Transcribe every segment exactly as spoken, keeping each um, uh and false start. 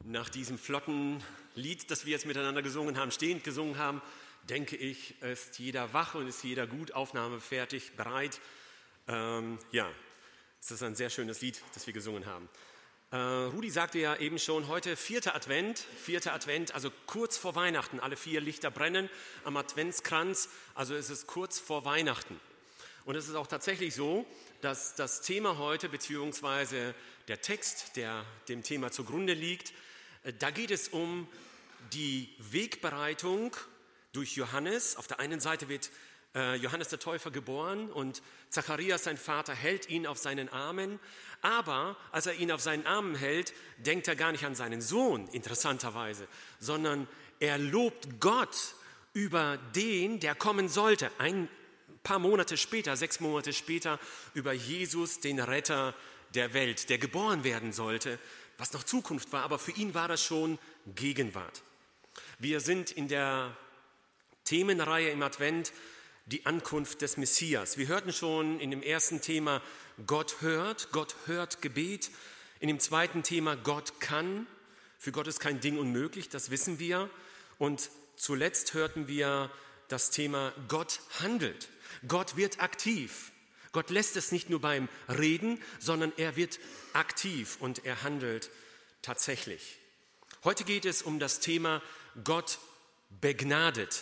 Nach diesem flotten Lied, das wir jetzt miteinander gesungen haben, stehend gesungen haben, denke ich, ist jeder wach und ist jeder gut aufnahmefertig, bereit. Ähm, ja, es ist ein sehr schönes Lied, das wir gesungen haben. Äh, Rudi sagte ja eben schon, heute vierter Advent, vierter Advent, also kurz vor Weihnachten. Alle vier Lichter brennen am Adventskranz, also es ist kurz vor Weihnachten. Und es ist auch tatsächlich so, dass das Thema heute, beziehungsweise der Text, der dem Thema zugrunde liegt, da geht es um die Wegbereitung durch Johannes. Auf der einen Seite wird äh, Johannes der Täufer geboren und Zacharias, sein Vater, hält ihn auf seinen Armen. Aber als er ihn auf seinen Armen hält, denkt er gar nicht an seinen Sohn, interessanterweise, sondern er lobt Gott über den, der kommen sollte. Ein paar Monate später, sechs Monate später, über Jesus, den Retter der Welt, der geboren werden sollte, was noch Zukunft war, aber für ihn war das schon Gegenwart. Wir sind in der Themenreihe im Advent, die Ankunft des Messias. Wir hörten schon in dem ersten Thema, Gott hört, Gott hört Gebet. In dem zweiten Thema, Gott kann. Für Gott ist kein Ding unmöglich, das wissen wir. Und zuletzt hörten wir das Thema, Gott handelt. Gott wird aktiv. Gott lässt es nicht nur beim Reden, sondern er wird aktiv und er handelt tatsächlich. Heute geht es um das Thema Gott begnadet.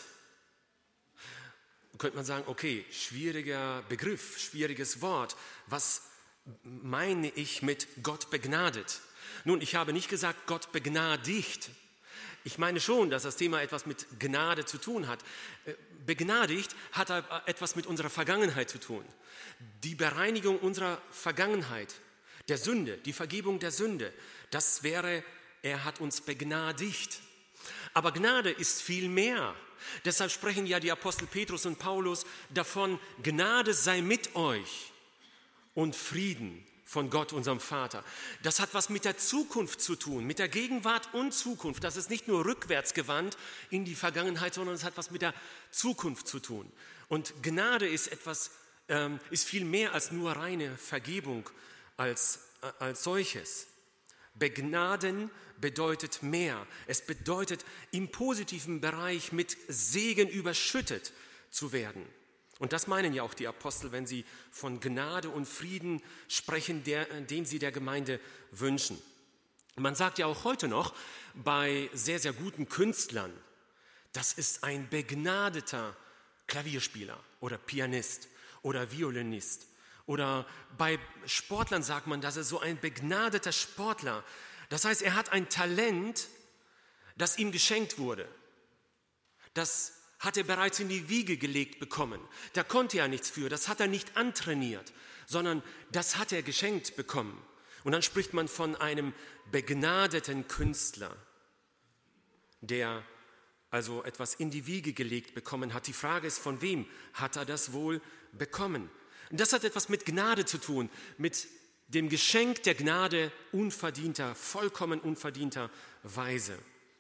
Da könnte man sagen, okay, schwieriger Begriff, schwieriges Wort. Was meine ich mit Gott begnadet? Nun, ich habe nicht gesagt, Gott begnadigt. Ich meine schon, dass das Thema etwas mit Gnade zu tun hat. Begnadigt hat etwas mit unserer Vergangenheit zu tun. Die Bereinigung unserer Vergangenheit, der Sünde, die Vergebung der Sünde, das wäre, er hat uns begnadigt. Aber Gnade ist viel mehr. Deshalb sprechen ja die Apostel Petrus und Paulus davon, Gnade sei mit euch und Frieden von Gott, unserem Vater. Das hat was mit der Zukunft zu tun, mit der Gegenwart und Zukunft. Das ist nicht nur rückwärts gewandt in die Vergangenheit, sondern es hat was mit der Zukunft zu tun. Und Gnade ist etwas, ähm, ist viel mehr als nur reine Vergebung als, äh, als solches. Begnaden bedeutet mehr. Es bedeutet, im positiven Bereich mit Segen überschüttet zu werden. Und das meinen ja auch die Apostel, wenn sie von Gnade und Frieden sprechen, der, den sie der Gemeinde wünschen. Man sagt ja auch heute noch bei sehr, sehr guten Künstlern, das ist ein begnadeter Klavierspieler oder Pianist oder Violinist. Oder bei Sportlern sagt man, das ist so ein begnadeter Sportler. Das heißt, er hat ein Talent, das ihm geschenkt wurde. Das hat er bereits in die Wiege gelegt bekommen. Da konnte er nichts für, das hat er nicht antrainiert, sondern das hat er geschenkt bekommen. Und dann spricht man von einem begnadeten Künstler, der also etwas in die Wiege gelegt bekommen hat. Die Frage ist, von wem hat er das wohl bekommen? Und das hat etwas mit Gnade zu tun, mit dem Geschenk der Gnade unverdienter, vollkommen unverdienter Weise.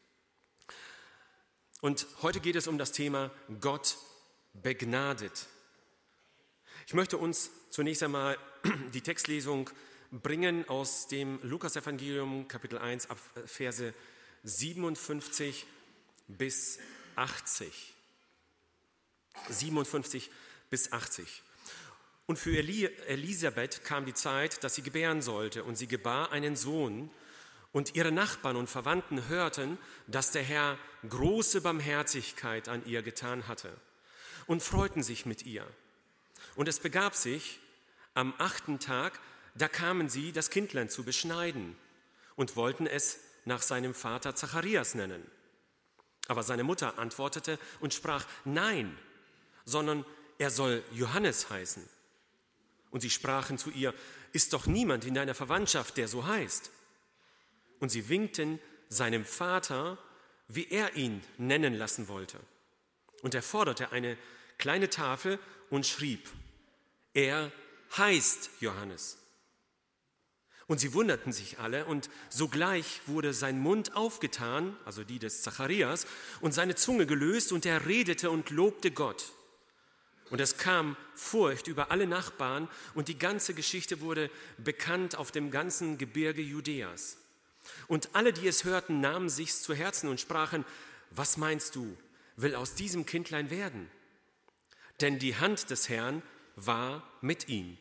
Und heute geht es um das Thema Gott begnadet. Ich möchte uns zunächst einmal die Textlesung bringen aus dem Lukas-Evangelium, Kapitel eins, Verse siebenundfünfzig bis achtzig. siebenundfünfzig bis achtzig. Und für Elisabeth kam die Zeit, dass sie gebären sollte, und sie gebar einen Sohn. Und ihre Nachbarn und Verwandten hörten, dass der Herr große Barmherzigkeit an ihr getan hatte und freuten sich mit ihr. Und es begab sich, am achten Tag, da kamen sie, das Kindlein zu beschneiden und wollten es nach seinem Vater Zacharias nennen. Aber seine Mutter antwortete und sprach, nein, sondern er soll Johannes heißen. Und sie sprachen zu ihr, ist doch niemand in deiner Verwandtschaft, der so heißt. Und sie winkten seinem Vater, wie er ihn nennen lassen wollte. Und er forderte eine kleine Tafel und schrieb, er heißt Johannes. Und sie wunderten sich alle, und sogleich wurde sein Mund aufgetan, also die des Zacharias, und seine Zunge gelöst, und er redete und lobte Gott. Und es kam Furcht über alle Nachbarn, und die ganze Geschichte wurde bekannt auf dem ganzen Gebirge Judäas. Und alle, die es hörten, nahmen sich's zu Herzen und sprachen, was meinst du, will aus diesem Kindlein werden? Denn die Hand des Herrn war mit ihm.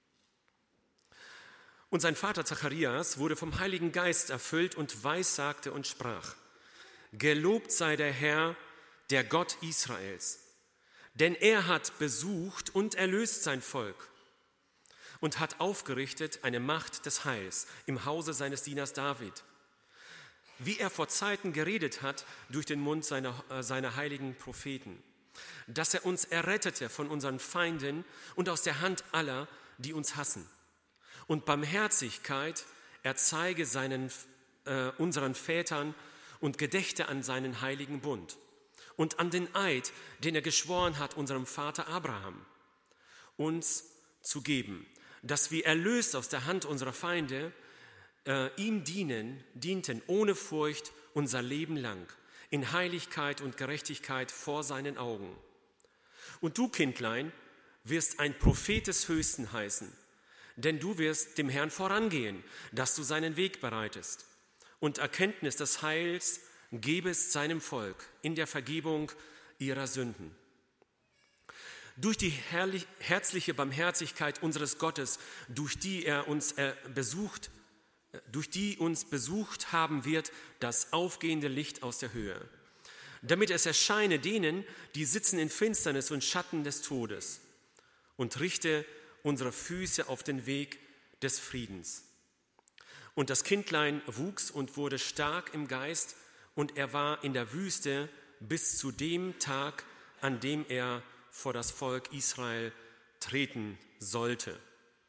Und sein Vater Zacharias wurde vom Heiligen Geist erfüllt und weissagte und sprach, gelobt sei der Herr, der Gott Israels, denn er hat besucht und erlöst sein Volk und hat aufgerichtet eine Macht des Heils im Hause seines Dieners David, wie er vor Zeiten geredet hat durch den Mund seiner, äh, seiner heiligen Propheten, dass er uns errettete von unseren Feinden und aus der Hand aller, die uns hassen. Und Barmherzigkeit erzeige seinen, äh, unseren Vätern und gedächte an seinen heiligen Bund und an den Eid, den er geschworen hat unserem Vater Abraham, uns zu geben, dass wir erlöst aus der Hand unserer Feinde äh, ihm dienen, dienten ohne Furcht unser Leben lang, in Heiligkeit und Gerechtigkeit vor seinen Augen. Und du, Kindlein, wirst ein Prophet des Höchsten heißen, denn du wirst dem Herrn vorangehen, dass du seinen Weg bereitest und Erkenntnis des Heils gebest seinem Volk in der Vergebung ihrer Sünden. Durch die herrlich, herzliche Barmherzigkeit unseres Gottes, durch die er uns äh, besucht, durch die uns besucht haben wird, das aufgehende Licht aus der Höhe, damit es erscheine denen, die sitzen in Finsternis und Schatten des Todes, und richte unsere Füße auf den Weg des Friedens. Und das Kindlein wuchs und wurde stark im Geist, und er war in der Wüste bis zu dem Tag, an dem er vor das Volk Israel treten sollte.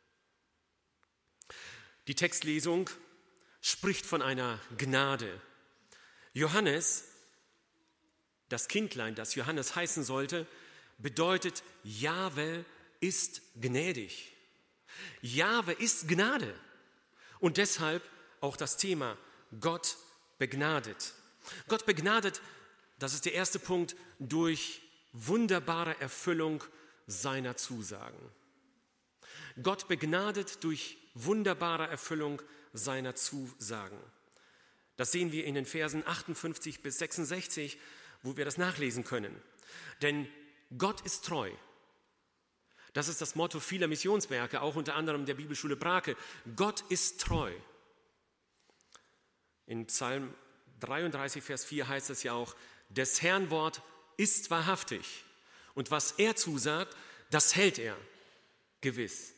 Die Textlesung spricht von einer Gnade. Johannes, das Kindlein, das Johannes heißen sollte, bedeutet, Jahwe ist gnädig. Jahwe ist Gnade. Und deshalb auch das Thema Gott begnadet. Gott begnadet, das ist der erste Punkt, durch wunderbare Erfüllung seiner Zusagen. Gott begnadet durch wunderbare Erfüllung seiner Zusagen. Das sehen wir in den Versen achtundfünfzig bis sechsundsechzig, wo wir das nachlesen können. Denn Gott ist treu. Das ist das Motto vieler Missionswerke, auch unter anderem der Bibelschule Brake. Gott ist treu. In Psalm dreiunddreißig, Vers vier heißt es ja auch, des Herrn Wort ist wahrhaftig. Und was er zusagt, das hält er gewiss.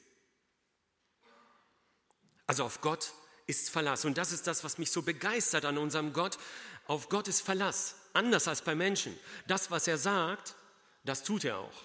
Also auf Gott ist Verlass. Und das ist das, was mich so begeistert an unserem Gott. Auf Gott ist Verlass, anders als bei Menschen. Das, was er sagt, das tut er auch.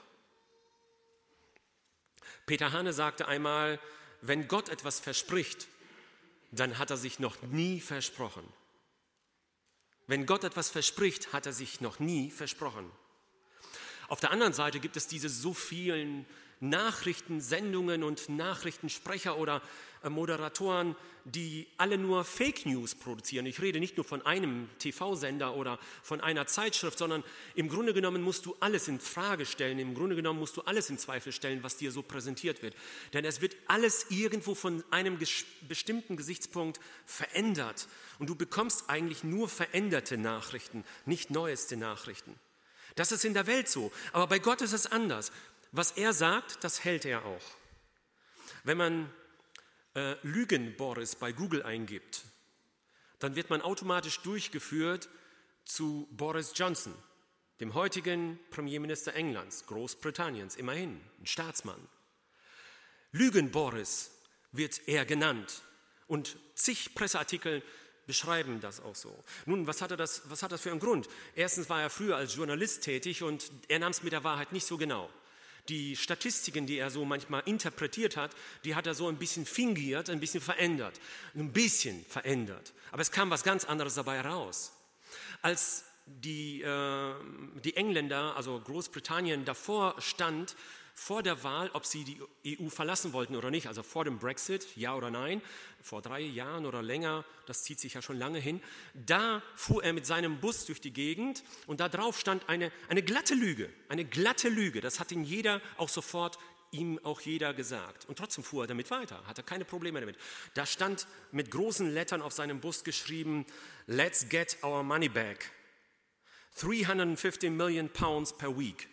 Peter Hane sagte einmal, wenn Gott etwas verspricht, dann hat er sich noch nie versprochen. Wenn Gott etwas verspricht, hat er sich noch nie versprochen. Auf der anderen Seite gibt es diese so vielen Nachrichtensendungen und Nachrichtensprecher oder Moderatoren, die alle nur Fake News produzieren. Ich rede nicht nur von einem T V-Sender oder von einer Zeitschrift, sondern im Grunde genommen musst du alles in Frage stellen. Im Grunde genommen musst du alles in Zweifel stellen, was dir so präsentiert wird. Denn es wird alles irgendwo von einem bestimmten Gesichtspunkt verändert. Und du bekommst eigentlich nur veränderte Nachrichten, nicht neueste Nachrichten. Das ist in der Welt so. Aber bei Gott ist es anders. Was er sagt, das hält er auch. Wenn man äh, Lügen-Boris bei Google eingibt, dann wird man automatisch durchgeführt zu Boris Johnson, dem heutigen Premierminister Englands, Großbritanniens, immerhin, ein Staatsmann. Lügen-Boris wird er genannt und zig Presseartikel beschreiben das auch so. Nun, was hatte das, was hat das für einen Grund? Erstens war er früher als Journalist tätig und er nahm es mit der Wahrheit nicht so genau. Die Statistiken, die er so manchmal interpretiert hat, die hat er so ein bisschen fingiert, ein bisschen verändert. Ein bisschen verändert. Aber es kam was ganz anderes dabei raus. Als die, äh, die Engländer, also Großbritannien, davor stand, vor der Wahl, ob sie die E U verlassen wollten oder nicht, also vor dem Brexit, ja oder nein, vor drei Jahren oder länger, das zieht sich ja schon lange hin, da fuhr er mit seinem Bus durch die Gegend und da drauf stand eine, eine glatte Lüge, eine glatte Lüge, das hat ihn jeder auch sofort ihm auch jeder gesagt. Und trotzdem fuhr er damit weiter, hatte keine Probleme damit. Da stand mit großen Lettern auf seinem Bus geschrieben, "Let's get our money back. dreihundertfünfzig Million pounds per week."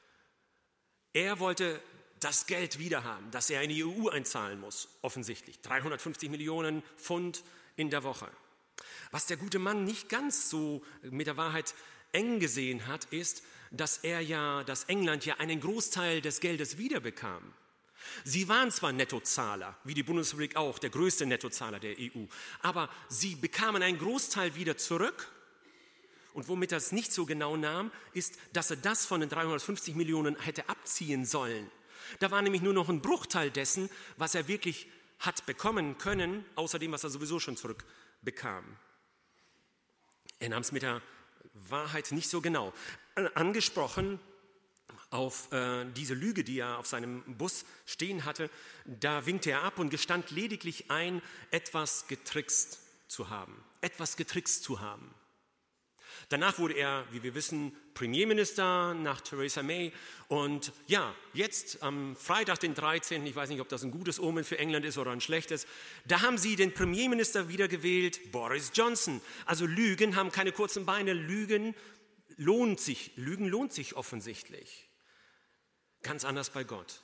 Er wollte das Geld wiederhaben, das er in die E U einzahlen muss, offensichtlich. dreihundertfünfzig Millionen Pfund in der Woche. Was der gute Mann nicht ganz so mit der Wahrheit eng gesehen hat, ist, dass er ja, dass England ja einen Großteil des Geldes wiederbekam. Sie waren zwar Nettozahler, wie die Bundesrepublik auch, der größte Nettozahler der E U, aber sie bekamen einen Großteil wieder zurück. Und womit er es nicht so genau nahm, ist, dass er das von den dreihundertfünfzig Millionen hätte abziehen sollen. Da war nämlich nur noch ein Bruchteil dessen, was er wirklich hat bekommen können, außer dem, was er sowieso schon zurückbekam. Er nahm es mit der Wahrheit nicht so genau. Angesprochen auf äh, diese Lüge, die er auf seinem Bus stehen hatte, da winkte er ab und gestand lediglich ein, etwas getrickst zu haben. Etwas getrickst zu haben. Danach wurde er, wie wir wissen, Premierminister nach Theresa May. Und ja, jetzt am Freitag, den dreizehnten, ich weiß nicht, ob das ein gutes Omen für England ist oder ein schlechtes, da haben sie den Premierminister wiedergewählt, Boris Johnson. Also Lügen haben keine kurzen Beine, Lügen lohnt sich, Lügen lohnt sich offensichtlich. Ganz anders bei Gott.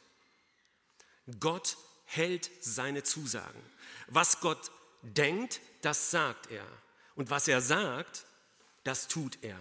Gott hält seine Zusagen. Was Gott denkt, das sagt er. Und was er sagt, das tut er.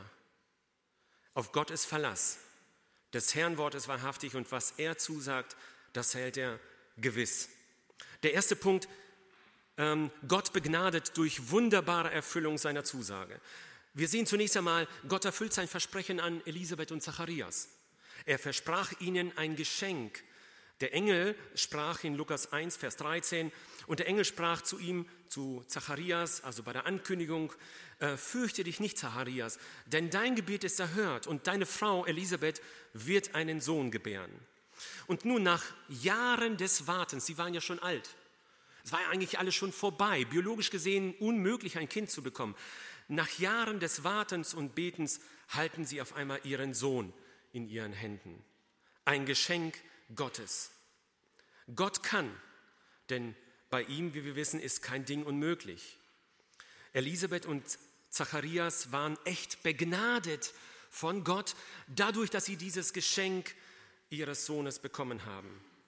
Auf Gott ist Verlass. Das Herrn Wort ist wahrhaftig und was er zusagt, das hält er gewiss. Der erste Punkt, ähm, Gott begnadet durch wunderbare Erfüllung seiner Zusage. Wir sehen zunächst einmal, Gott erfüllt sein Versprechen an Elisabeth und Zacharias. Er versprach ihnen ein Geschenk. Der Engel sprach in Lukas eins, Vers dreizehn, und der Engel sprach zu ihm, zu Zacharias, also bei der Ankündigung, äh, fürchte dich nicht, Zacharias, denn dein Gebet ist erhört und deine Frau Elisabeth wird einen Sohn gebären. Und nun nach Jahren des Wartens, sie waren ja schon alt, es war ja eigentlich alles schon vorbei, biologisch gesehen unmöglich, ein Kind zu bekommen. Nach Jahren des Wartens und Betens halten sie auf einmal ihren Sohn in ihren Händen. Ein Geschenk Gottes. Gott kann, denn bei ihm, wie wir wissen, ist kein Ding unmöglich. Elisabeth und Zacharias waren echt begnadet von Gott, dadurch, dass sie dieses Geschenk ihres Sohnes bekommen haben.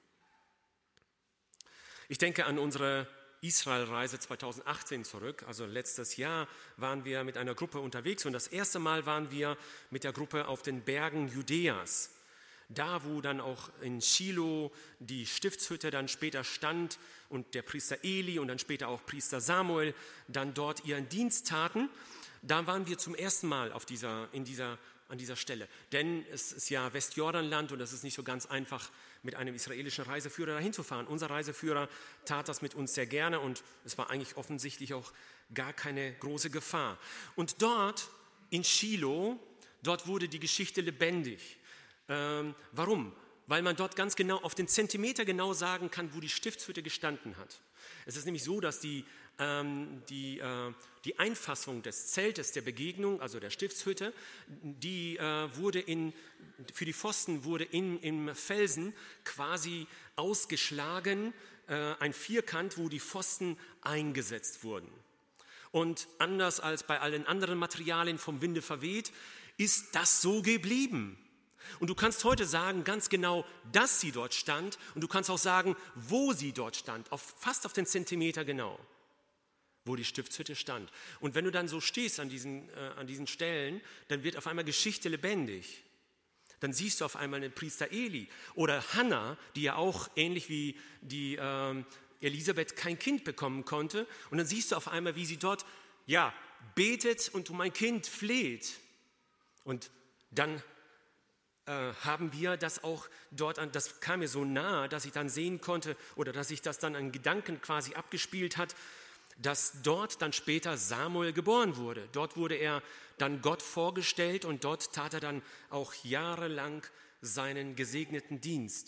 Ich denke an unsere Israel-Reise zweitausendachtzehn zurück, also letztes Jahr waren wir mit einer Gruppe unterwegs und das erste Mal waren wir mit der Gruppe auf den Bergen Judäas. Da, wo dann auch in Shiloh die Stiftshütte dann später stand und der Priester Eli und dann später auch Priester Samuel dann dort ihren Dienst taten, da waren wir zum ersten Mal auf dieser, in dieser, an dieser Stelle. Denn es ist ja Westjordanland und es ist nicht so ganz einfach, mit einem israelischen Reiseführer dahin zu fahren. Unser Reiseführer tat das mit uns sehr gerne und es war eigentlich offensichtlich auch gar keine große Gefahr. Und dort in Shiloh, dort wurde die Geschichte lebendig. Ähm, warum? Weil man dort ganz genau auf den Zentimeter genau sagen kann, wo die Stiftshütte gestanden hat. Es ist nämlich so, dass die, ähm, die, äh, die Einfassung des Zeltes der Begegnung, also der Stiftshütte, die äh, wurde in, für die Pfosten wurde in, im Felsen quasi ausgeschlagen, äh, ein Vierkant, wo die Pfosten eingesetzt wurden. Und anders als bei allen anderen Materialien vom Winde verweht, ist das so geblieben. Und du kannst heute sagen, ganz genau, dass sie dort stand und du kannst auch sagen, wo sie dort stand, auf, fast auf den Zentimeter genau, wo die Stiftshütte stand. Und wenn du dann so stehst an diesen, äh, an diesen Stellen, dann wird auf einmal Geschichte lebendig. Dann siehst du auf einmal den Priester Eli oder Hannah, die ja auch ähnlich wie die äh, Elisabeth kein Kind bekommen konnte. Und dann siehst du auf einmal, wie sie dort ja, betet und um ein Kind fleht. Und dann Äh, haben wir das auch dort, an, das kam mir so nahe, dass ich dann sehen konnte oder dass sich das dann an Gedanken quasi abgespielt hat, dass dort dann später Samuel geboren wurde. Dort wurde er dann Gott vorgestellt und dort tat er dann auch jahrelang seinen gesegneten Dienst.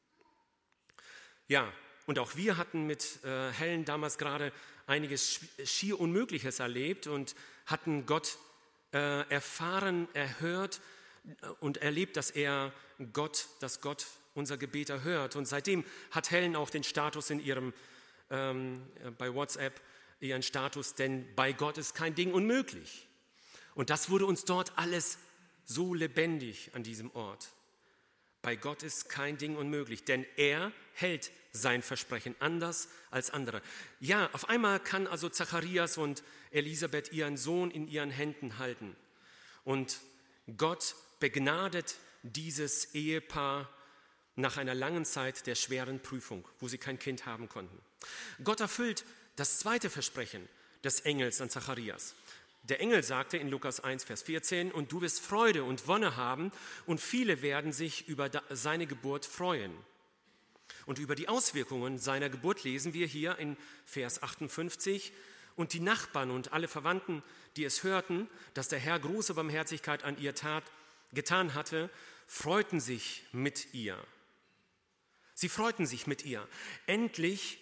Ja, und auch wir hatten mit äh, Helen damals gerade einiges schier Unmögliches erlebt und hatten Gott äh, erfahren, erhört und erlebt, dass er Gott, dass Gott unser Gebet erhört. Und seitdem hat Helen auch den Status in ihrem, ähm, bei WhatsApp, ihren Status, denn bei Gott ist kein Ding unmöglich. Und das wurde uns dort alles so lebendig an diesem Ort. Bei Gott ist kein Ding unmöglich, denn er hält sein Versprechen anders als andere. Ja, auf einmal kann also Zacharias und Elisabeth ihren Sohn in ihren Händen halten. Und Gott begnadet dieses Ehepaar nach einer langen Zeit der schweren Prüfung, wo sie kein Kind haben konnten. Gott erfüllt das zweite Versprechen des Engels an Zacharias. Der Engel sagte in Lukas eins, Vers vierzehn, und du wirst Freude und Wonne haben und viele werden sich über seine Geburt freuen. Und über die Auswirkungen seiner Geburt lesen wir hier in Vers achtundfünfzig. Und die Nachbarn und alle Verwandten, die es hörten, dass der Herr große Barmherzigkeit an ihr tat, getan hatte, freuten sich mit ihr. Sie freuten sich mit ihr. Endlich,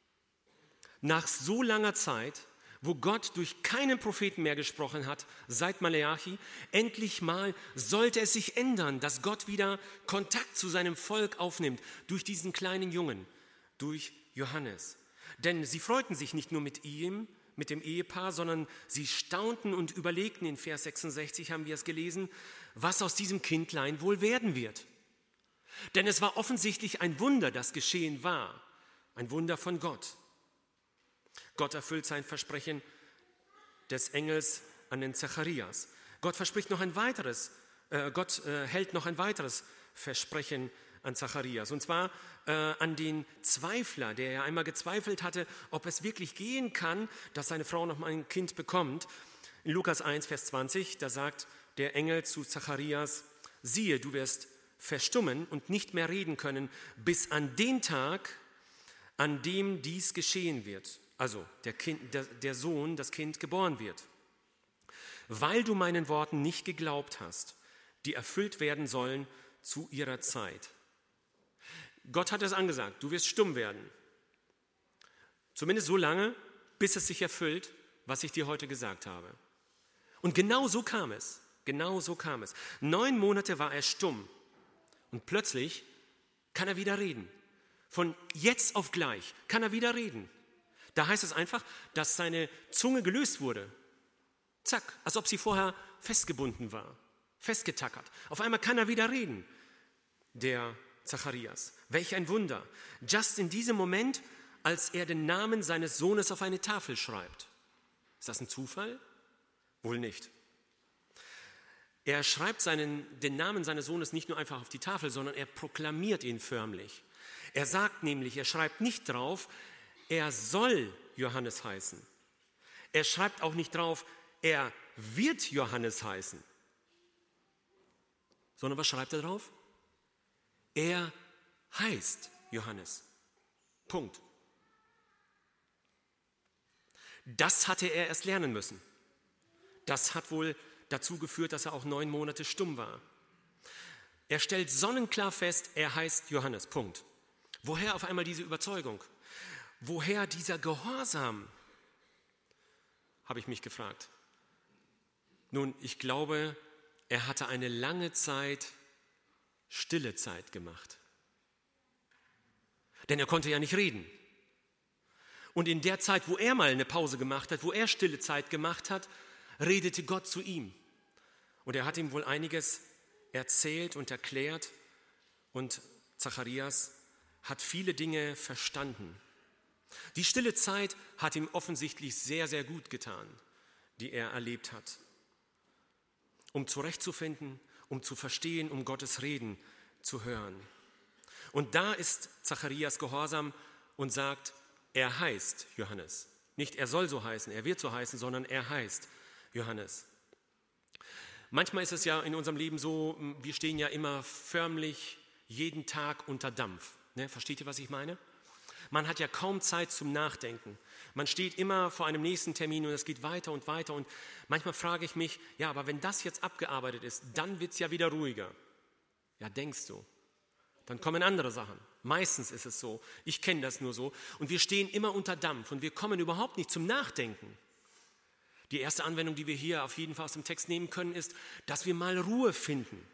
nach so langer Zeit, wo Gott durch keinen Propheten mehr gesprochen hat, seit Maleachi, endlich mal sollte es sich ändern, dass Gott wieder Kontakt zu seinem Volk aufnimmt, durch diesen kleinen Jungen, durch Johannes. Denn sie freuten sich nicht nur mit ihm, mit dem Ehepaar, sondern sie staunten und überlegten, in Vers sechsundsechzig haben wir es gelesen, was aus diesem Kindlein wohl werden wird. Denn es war offensichtlich ein Wunder, das geschehen war, ein Wunder von Gott. Gott erfüllt sein Versprechen des Engels an den Zacharias. Gott verspricht noch ein weiteres, äh, Gott äh, hält noch ein weiteres Versprechen an Zacharias. Und zwar äh, an den Zweifler, der ja einmal gezweifelt hatte, ob es wirklich gehen kann, dass seine Frau noch mal ein Kind bekommt. In Lukas eins, Vers zwanzig, da sagt der Engel zu Zacharias, siehe, du wirst verstummen und nicht mehr reden können, bis an den Tag, an dem dies geschehen wird. Also der, kind, der, der Sohn, das Kind geboren wird. Weil du meinen Worten nicht geglaubt hast, die erfüllt werden sollen zu ihrer Zeit. Gott hat es angesagt, du wirst stumm werden. Zumindest so lange, bis es sich erfüllt, was ich dir heute gesagt habe. Und genau so kam es. Genau so kam es. Neun Monate war er stumm. Und plötzlich kann er wieder reden. Von jetzt auf gleich kann er wieder reden. Da heißt es einfach, dass seine Zunge gelöst wurde. Zack, als ob sie vorher festgebunden war, festgetackert. Auf einmal kann er wieder reden, der Zacharias. Welch ein Wunder. Just in diesem Moment, als er den Namen seines Sohnes auf eine Tafel schreibt. Ist das ein Zufall? Wohl nicht. Er schreibt seinen, den Namen seines Sohnes nicht nur einfach auf die Tafel, sondern er proklamiert ihn förmlich. Er sagt nämlich, er schreibt nicht drauf, er soll Johannes heißen. Er schreibt auch nicht drauf, er wird Johannes heißen. Sondern was schreibt er drauf? Er heißt Johannes. Punkt. Das hatte er erst lernen müssen. Das hat wohl dazu geführt, dass er auch neun Monate stumm war. Er stellt sonnenklar fest, er heißt Johannes. Punkt. Woher auf einmal diese Überzeugung? Woher dieser Gehorsam? Habe ich mich gefragt. Nun, ich glaube, er hatte eine lange Zeit stille Zeit gemacht. Denn er konnte ja nicht reden. Und in der Zeit, wo er mal eine Pause gemacht hat, wo er stille Zeit gemacht hat, redete Gott zu ihm. Und er hat ihm wohl einiges erzählt und erklärt. Und Zacharias hat viele Dinge verstanden. Die stille Zeit hat ihm offensichtlich sehr, sehr gut getan, die er erlebt hat. Um zurechtzufinden, um zu verstehen, um Gottes Reden zu hören. Und da ist Zacharias gehorsam und sagt, er heißt Johannes. Nicht er soll so heißen, er wird so heißen, sondern er heißt Johannes. Manchmal ist es ja in unserem Leben so, wir stehen ja immer förmlich jeden Tag unter Dampf. Ne, versteht ihr, was ich meine? Man hat ja kaum Zeit zum Nachdenken. Man steht immer vor einem nächsten Termin und es geht weiter und weiter. Und manchmal frage ich mich, ja, aber wenn das jetzt abgearbeitet ist, dann wird es ja wieder ruhiger. Ja, denkst du. Dann kommen andere Sachen. Meistens ist es so. Ich kenne das nur so. Und wir stehen immer unter Dampf und wir kommen überhaupt nicht zum Nachdenken. Die erste Anwendung, die wir hier auf jeden Fall aus dem Text nehmen können, ist, dass wir mal Ruhe finden.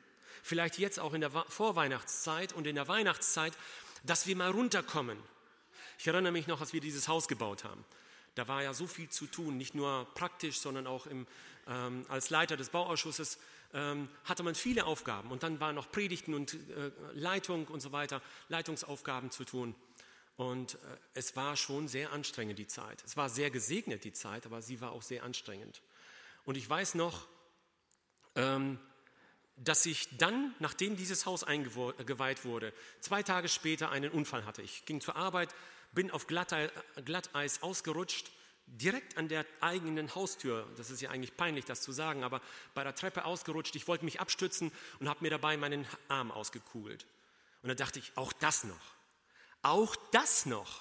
vielleicht jetzt auch in der Vorweihnachtszeit und in der Weihnachtszeit, dass wir mal runterkommen. Ich erinnere mich noch, als wir dieses Haus gebaut haben. Da war ja so viel zu tun, nicht nur praktisch, sondern auch im, ähm, als Leiter des Bauausschusses ähm, hatte man viele Aufgaben. Und dann waren noch Predigten und äh, Leitung und so weiter, Leitungsaufgaben zu tun. Und äh, es war schon sehr anstrengend, die Zeit. Es war sehr gesegnet, die Zeit, aber sie war auch sehr anstrengend. Und ich weiß noch, ähm, dass ich dann, nachdem dieses Haus eingeweiht wurde, zwei Tage später einen Unfall hatte. Ich ging zur Arbeit, bin auf Glatteis ausgerutscht, direkt an der eigenen Haustür. Das ist ja eigentlich peinlich, das zu sagen, aber bei der Treppe ausgerutscht. Ich wollte mich abstützen und habe mir dabei meinen Arm ausgekugelt. Und dann dachte ich, auch das noch. Auch das noch.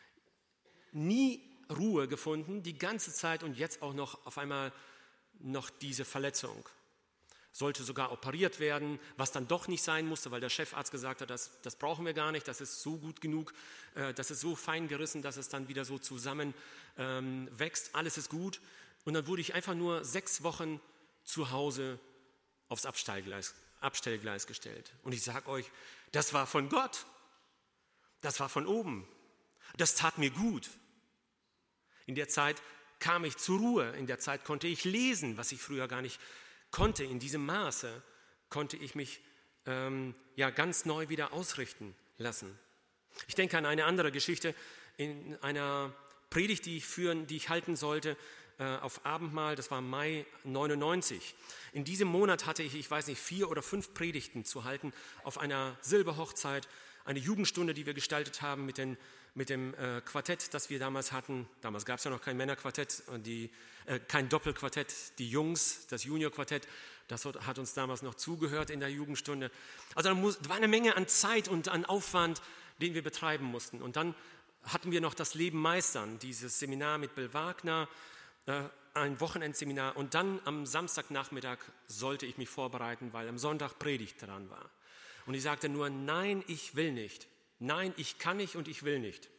Nie Ruhe gefunden, die ganze Zeit und jetzt auch noch auf einmal noch diese Verletzung. Sollte sogar operiert werden, was dann doch nicht sein musste, weil der Chefarzt gesagt hat, das, das brauchen wir gar nicht, das ist so gut genug, äh, das ist so fein gerissen, dass es dann wieder so zusammen ähm, wächst, alles ist gut. Und dann wurde ich einfach nur sechs Wochen zu Hause aufs Abstellgleis, Abstellgleis gestellt. Und ich sage euch, das war von Gott, das war von oben, das tat mir gut. In der Zeit kam ich zur Ruhe, in der Zeit konnte ich lesen, was ich früher gar nicht konnte. In diesem Maße konnte ich mich ähm, ja, ganz neu wieder ausrichten lassen. Ich denke an eine andere Geschichte in einer Predigt, die ich führen, die ich halten sollte äh, auf Abendmahl. Das war Mai neunundneunzig. In diesem Monat hatte ich, ich weiß nicht, vier oder fünf Predigten zu halten auf einer Silberhochzeit, eine Jugendstunde, die wir gestaltet haben mit, den, mit dem äh, Quartett, das wir damals hatten. Damals gab es ja noch kein Männerquartett, und die, äh, kein Doppelquartett. Die Jungs, das Juniorquartett, das hat uns damals noch zugehört in der Jugendstunde. Also da war eine Menge an Zeit und an Aufwand, den wir betreiben mussten. Und dann hatten wir noch das Leben meistern, dieses Seminar mit Bill Wagner, äh, ein Wochenendseminar. Und dann am Samstagnachmittag sollte ich mich vorbereiten, weil am Sonntag Predigt dran war. Und ich sagte nur, nein, ich will nicht. Nein, ich kann nicht und ich will nicht.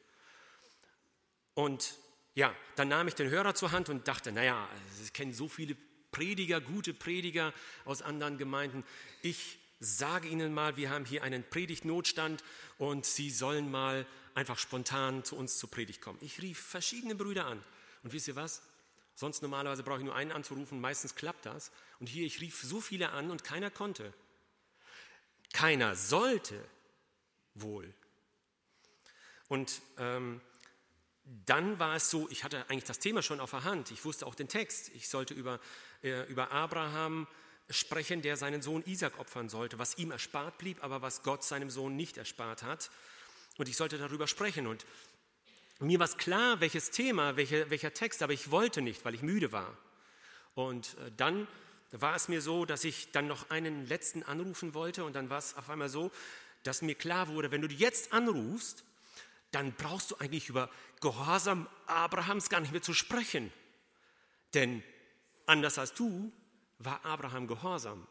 Und ja, dann nahm ich den Hörer zur Hand und dachte, naja, ich kenne so viele Prediger, gute Prediger aus anderen Gemeinden. Ich sage Ihnen mal, wir haben hier einen Predigtnotstand und Sie sollen mal einfach spontan zu uns zur Predigt kommen. Ich rief verschiedene Brüder an. Und wisst ihr was? Sonst normalerweise brauche ich nur einen anzurufen, meistens klappt das. Und hier, ich rief so viele an und keiner konnte. Keiner sollte wohl. Und ähm, dann war es so, ich hatte eigentlich das Thema schon auf der Hand. Ich wusste auch den Text. Ich sollte über, äh, über Abraham sprechen, der seinen Sohn Isaac opfern sollte, was ihm erspart blieb, aber was Gott seinem Sohn nicht erspart hat. Und ich sollte darüber sprechen. Und mir war es klar, welches Thema, welche, welcher Text, aber ich wollte nicht, weil ich müde war. Und äh, dann war es mir so, dass ich dann noch einen letzten anrufen wollte und dann war es auf einmal so, dass mir klar wurde, wenn du jetzt anrufst, dann brauchst du eigentlich über Gehorsam Abrahams gar nicht mehr zu sprechen. Denn anders als du war Abraham gehorsam.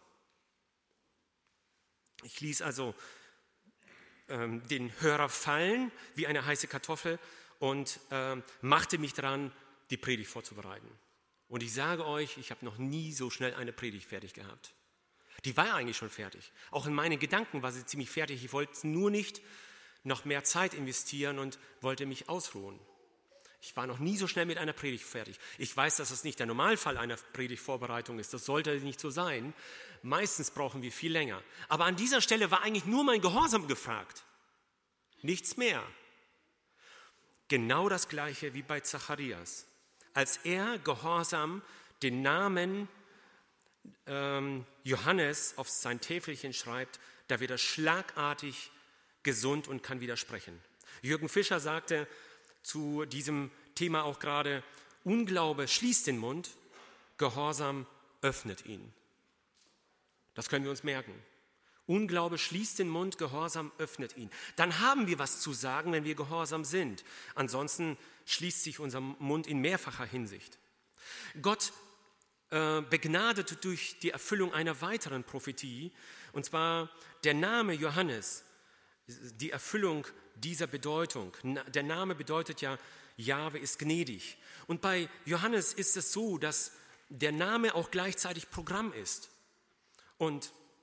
Ich ließ also ähm, den Hörer fallen wie eine heiße Kartoffel und ähm, machte mich dran, die Predigt vorzubereiten. Und ich sage euch, ich habe noch nie so schnell eine Predigt fertig gehabt. Die war ja eigentlich schon fertig. Auch in meinen Gedanken war sie ziemlich fertig. Ich wollte nur nicht noch mehr Zeit investieren und wollte mich ausruhen. Ich war noch nie so schnell mit einer Predigt fertig. Ich weiß, dass das nicht der Normalfall einer Predigtvorbereitung ist. Das sollte nicht so sein. Meistens brauchen wir viel länger. Aber an dieser Stelle war eigentlich nur mein Gehorsam gefragt. Nichts mehr. Genau das Gleiche wie bei Zacharias. Als er gehorsam den Namen ähm, Johannes auf sein Täfelchen schreibt, da wird er schlagartig gesund und kann wieder sprechen. Jürgen Fischer sagte zu diesem Thema auch gerade, Unglaube schließt den Mund, Gehorsam öffnet ihn. Das können wir uns merken. Unglaube schließt den Mund, Gehorsam öffnet ihn. Dann haben wir was zu sagen, wenn wir gehorsam sind. Ansonsten schließt sich unser Mund in mehrfacher Hinsicht. Gott äh, begnadet durch die Erfüllung einer weiteren Prophetie, und zwar der Name Johannes, die Erfüllung dieser Bedeutung. Der Name bedeutet ja, Jahwe ist gnädig. Und bei Johannes ist es so, dass der Name auch gleichzeitig Programm ist. Und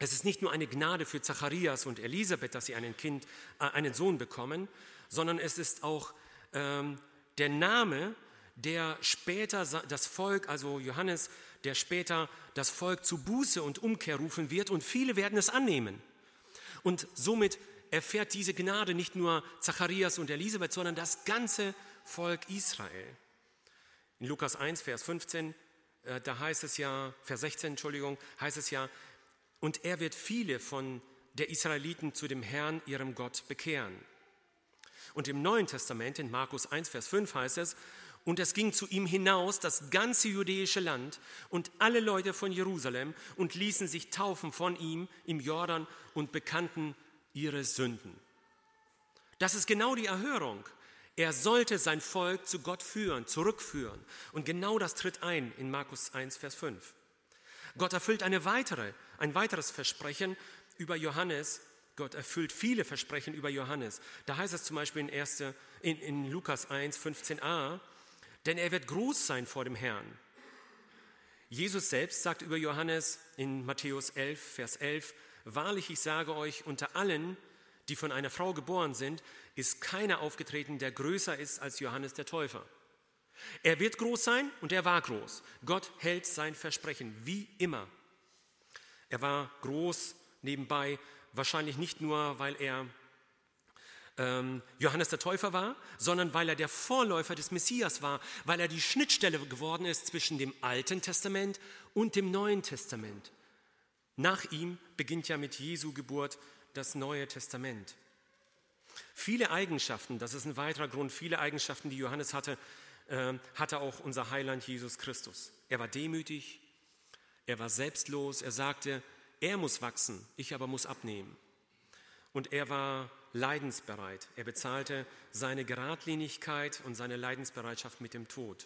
Es ist nicht nur eine Gnade für Zacharias und Elisabeth, dass sie einen Kind, äh, einen Sohn bekommen, sondern es ist auch ähm, der Name, der später das Volk, also Johannes, der später das Volk zu Buße und Umkehr rufen wird, und viele werden es annehmen. Und somit erfährt diese Gnade nicht nur Zacharias und Elisabeth, sondern das ganze Volk Israel. In Lukas eins, Vers fünfzehn, äh, da heißt es ja, Vers sechzehn, Entschuldigung, heißt es ja, und er wird viele von der Israeliten zu dem Herrn, ihrem Gott, bekehren. Und im Neuen Testament, in Markus eins, Vers fünf heißt es, und es ging zu ihm hinaus das ganze jüdische Land und alle Leute von Jerusalem und ließen sich taufen von ihm im Jordan und bekannten ihre Sünden. Das ist genau die Erhörung. Er sollte sein Volk zu Gott führen, zurückführen. Und genau das tritt ein in Markus eins, Vers fünf. Gott erfüllt eine weitere, ein weiteres Versprechen über Johannes. Gott erfüllt viele Versprechen über Johannes. Da heißt es zum Beispiel in, erste, in, in Lukas eins, fünfzehn a, denn er wird groß sein vor dem Herrn. Jesus selbst sagt über Johannes in Matthäus elf, Vers elf, wahrlich, ich sage euch, unter allen, die von einer Frau geboren sind, ist keiner aufgetreten, der größer ist als Johannes der Täufer. Er wird groß sein und er war groß. Gott hält sein Versprechen, wie immer. Er war groß nebenbei, wahrscheinlich nicht nur, weil er ähm, Johannes der Täufer war, sondern weil er der Vorläufer des Messias war, weil er die Schnittstelle geworden ist zwischen dem Alten Testament und dem Neuen Testament. Nach ihm beginnt ja mit Jesu Geburt das Neue Testament. Viele Eigenschaften, das ist ein weiterer Grund, viele Eigenschaften, die Johannes hatte, äh, hatte auch unser Heiland Jesus Christus. Er war demütig, er war selbstlos, er sagte, er muss wachsen, ich aber muss abnehmen. Und er war leidensbereit. Er bezahlte seine Geradlinigkeit und seine Leidensbereitschaft mit dem Tod.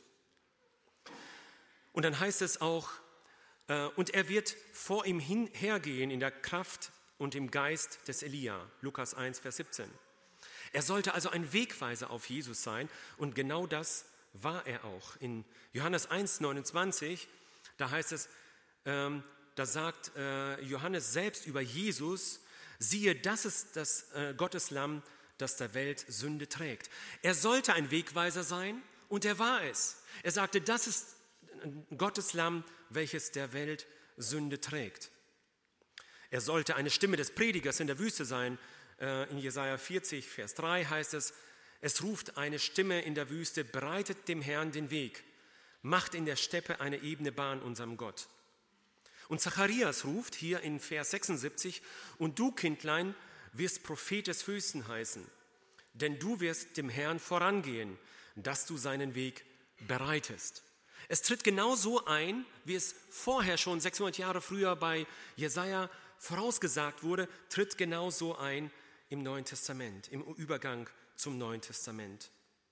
Und dann heißt es auch, äh, und er wird vor ihm hergehen in der Kraft und im Geist des Elia. Lukas eins, Vers siebzehn. Er sollte also ein Wegweiser auf Jesus sein und genau das war er auch. In Johannes eins, neunundzwanzig, da heißt es, ähm, da sagt äh, Johannes selbst über Jesus, siehe, das ist das äh, Gotteslamm, das der Welt Sünde trägt. Er sollte ein Wegweiser sein und er war es. Er sagte, das ist Gottes Lamm, welches der Welt Sünde trägt. Er sollte eine Stimme des Predigers in der Wüste sein. Äh, in Jesaja vierzig, Vers drei heißt es, es ruft eine Stimme in der Wüste, bereitet dem Herrn den Weg, macht in der Steppe eine ebene Bahn unserem Gott. Und Zacharias ruft hier in Vers sechsundsiebzig, und du, Kindlein, wirst Prophet des Höchsten heißen, denn du wirst dem Herrn vorangehen, dass du seinen Weg bereitest. Es tritt genau so ein, wie es vorher schon sechshundert Jahre früher bei Jesaja vorausgesagt wurde, tritt genau so ein im Neuen Testament, im Übergang zum Neuen Testament.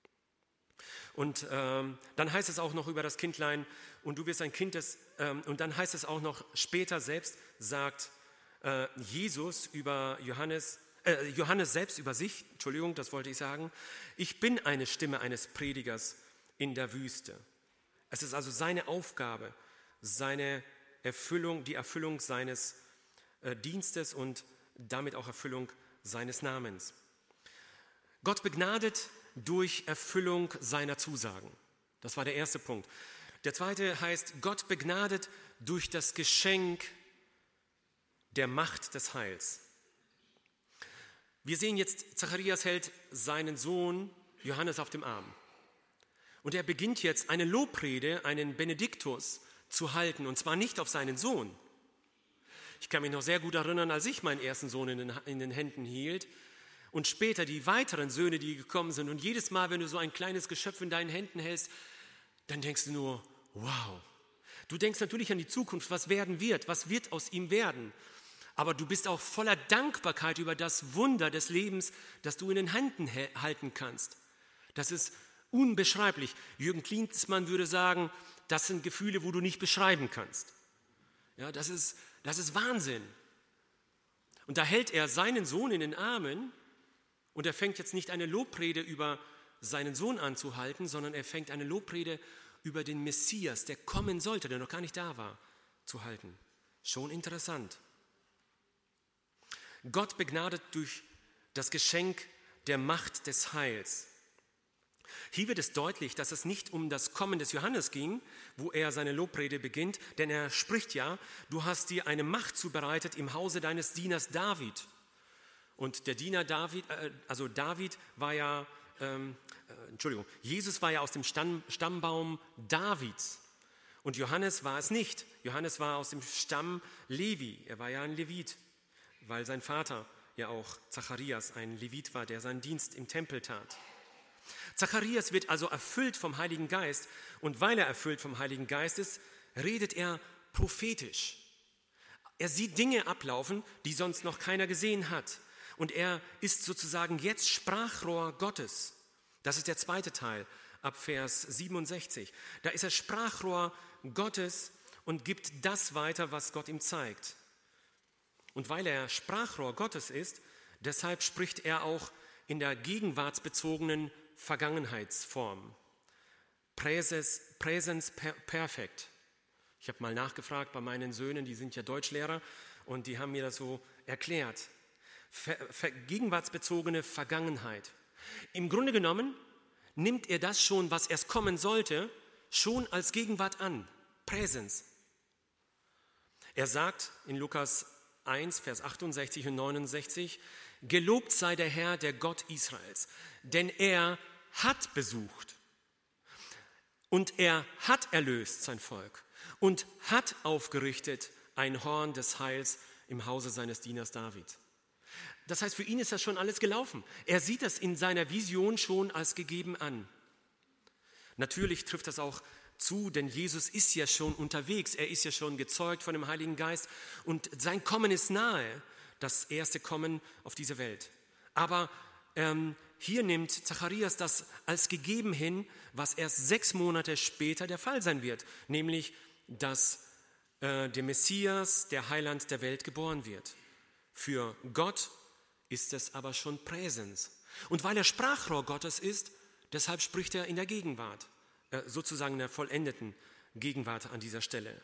Und ähm, dann heißt es auch noch über das Kindlein, und du wirst ein Kind des, ähm, und dann heißt es auch noch später selbst, sagt äh, Jesus über Johannes, äh, Johannes selbst über sich, Entschuldigung, das wollte ich sagen, ich bin eine Stimme eines Predigers in der Wüste. Es ist also seine Aufgabe, seine Erfüllung, die Erfüllung seines äh, Dienstes und damit auch Erfüllung seines Namens. Gott begnadet durch Erfüllung seiner Zusagen. Das war der erste Punkt. Der zweite heißt, Gott begnadet durch das Geschenk der Macht des Heils. Wir sehen jetzt, Zacharias hält seinen Sohn Johannes auf dem Arm. Und er beginnt jetzt eine Lobrede, einen Benediktus zu halten, und zwar nicht auf seinen Sohn. Ich kann mich noch sehr gut erinnern, als ich meinen ersten Sohn in den, in den Händen hielt, und später die weiteren Söhne, die gekommen sind. Und jedes Mal, wenn du so ein kleines Geschöpf in deinen Händen hältst, dann denkst du nur, wow. Du denkst natürlich an die Zukunft, was werden wird, was wird aus ihm werden. Aber du bist auch voller Dankbarkeit über das Wunder des Lebens, das du in den Händen halten kannst. Das ist unbeschreiblich. Jürgen Klinsmann würde sagen, das sind Gefühle, wo du nicht beschreiben kannst. Ja, das ist, das ist Wahnsinn. Und da hält er seinen Sohn in den Armen. Und er fängt jetzt nicht eine Lobrede über seinen Sohn an zu halten, sondern er fängt eine Lobrede über den Messias, der kommen sollte, der noch gar nicht da war, zu halten. Schon interessant. Gott begnadet durch das Geschenk der Macht des Heils. Hier wird es deutlich, dass es nicht um das Kommen des Johannes ging, wo er seine Lobrede beginnt, denn er spricht ja, du hast dir eine Macht zubereitet im Hause deines Dieners David. Und der Diener David, also David war ja, ähm, Entschuldigung, Jesus war ja aus dem Stamm, Stammbaum Davids und Johannes war es nicht. Johannes war aus dem Stamm Levi, er war ja ein Levit, weil sein Vater ja auch Zacharias ein Levit war, der seinen Dienst im Tempel tat. Zacharias wird also erfüllt vom Heiligen Geist und weil er erfüllt vom Heiligen Geist ist, redet er prophetisch. Er sieht Dinge ablaufen, die sonst noch keiner gesehen hat und er ist sozusagen jetzt Sprachrohr Gottes. Das ist der zweite Teil ab Vers siebenundsechzig. Da ist er Sprachrohr Gottes und gibt das weiter, was Gott ihm zeigt. Und weil er Sprachrohr Gottes ist, deshalb spricht er auch in der gegenwartsbezogenen Vergangenheitsform. Präsens, Präsens perfekt. Ich habe mal nachgefragt bei meinen Söhnen, die sind ja Deutschlehrer und die haben mir das so erklärt. Ver, ver, gegenwartsbezogene Vergangenheit. Im Grunde genommen nimmt er das schon, was erst kommen sollte, schon als Gegenwart an. Präsens. Er sagt in Lukas eins, Vers achtundsechzig und neunundsechzig, gelobt sei der Herr, der Gott Israels, denn er hat besucht und er hat erlöst sein Volk und hat aufgerichtet ein Horn des Heils im Hause seines Dieners David. Das heißt, für ihn ist das schon alles gelaufen. Er sieht das in seiner Vision schon als gegeben an. Natürlich trifft das auch zu, denn Jesus ist ja schon unterwegs, er ist ja schon gezeugt von dem Heiligen Geist und sein Kommen ist nahe, das erste Kommen auf diese Welt. Aber ähm, hier nimmt Zacharias das als gegeben hin, was erst sechs Monate später der Fall sein wird, nämlich, dass äh, der Messias, der Heiland der Welt geboren wird. Für Gott ist es aber schon Präsens. Und weil er Sprachrohr Gottes ist, deshalb spricht er in der Gegenwart, äh, sozusagen in der vollendeten Gegenwart an dieser Stelle.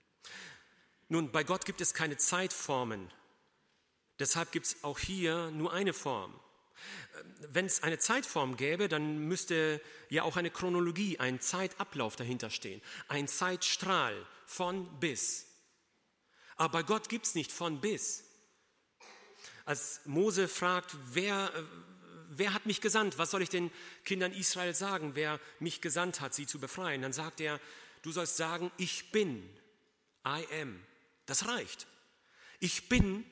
Nun, bei Gott gibt es keine Zeitformen. Deshalb gibt es auch hier nur eine Form. Wenn es eine Zeitform gäbe, dann müsste ja auch eine Chronologie, ein Zeitablauf dahinter stehen. Ein Zeitstrahl von bis. Aber bei Gott gibt es nicht von bis. Als Mose fragt, wer, wer hat mich gesandt? Was soll ich den Kindern Israel sagen, wer mich gesandt hat, sie zu befreien? Dann sagt er, du sollst sagen, ich bin, I am. Das reicht. Ich bin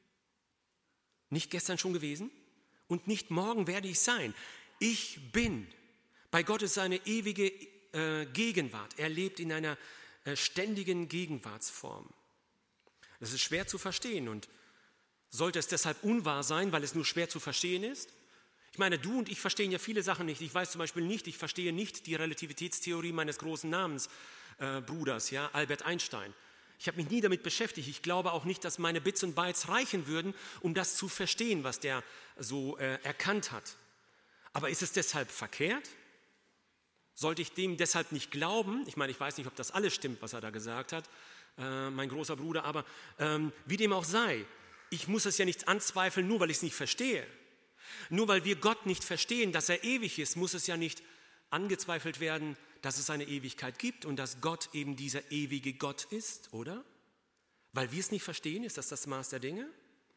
nicht gestern schon gewesen und nicht morgen werde ich sein. Ich bin. Bei Gott ist seine ewige äh, Gegenwart. Er lebt in einer äh, ständigen Gegenwartsform. Das ist schwer zu verstehen und sollte es deshalb unwahr sein, weil es nur schwer zu verstehen ist? Ich meine, du und ich verstehen ja viele Sachen nicht. Ich weiß zum Beispiel nicht, ich verstehe nicht die Relativitätstheorie meines großen Namensbruders, äh, ja, Albert Einstein. Ich habe mich nie damit beschäftigt. Ich glaube auch nicht, dass meine Bits und Bytes reichen würden, um das zu verstehen, was der so äh, erkannt hat. Aber ist es deshalb verkehrt? Sollte ich dem deshalb nicht glauben? Ich meine, ich weiß nicht, ob das alles stimmt, was er da gesagt hat, äh, mein großer Bruder, aber ähm, wie dem auch sei, ich muss es ja nicht anzweifeln, nur weil ich es nicht verstehe. Nur weil wir Gott nicht verstehen, dass er ewig ist, muss es ja nicht angezweifelt werden, dass es eine Ewigkeit gibt und dass Gott eben dieser ewige Gott ist, oder? Weil wir es nicht verstehen, ist das das Maß der Dinge?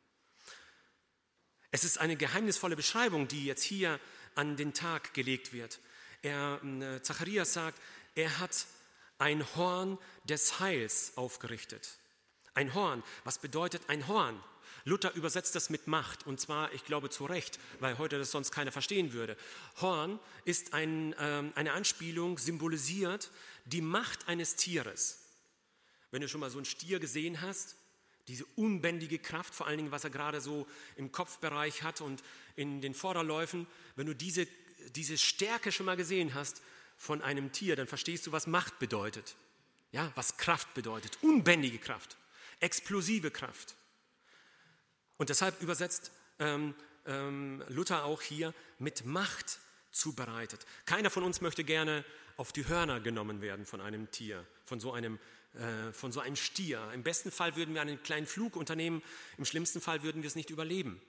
Es ist eine geheimnisvolle Beschreibung, die jetzt hier an den Tag gelegt wird. Er, äh, Zacharias sagt, er hat ein Horn des Heils aufgerichtet. Ein Horn, was bedeutet ein Horn? Luther übersetzt das mit Macht und zwar, ich glaube, zu Recht, weil heute das sonst keiner verstehen würde. Horn ist ein, ähm, eine Anspielung, symbolisiert die Macht eines Tieres. Wenn du schon mal so einen Stier gesehen hast, diese unbändige Kraft, vor allen Dingen, was er gerade so im Kopfbereich hat und in den Vorderläufen, wenn du diese, diese Stärke schon mal gesehen hast von einem Tier, dann verstehst du, was Macht bedeutet, ja, was Kraft bedeutet, unbändige Kraft, explosive Kraft. Und deshalb übersetzt ähm, ähm, Luther auch hier mit Macht zubereitet. Keiner von uns möchte gerne auf die Hörner genommen werden von einem Tier, von so einem äh, von so einem Stier. Im besten Fall würden wir einen kleinen Flug unternehmen, im schlimmsten Fall würden wir es nicht überleben.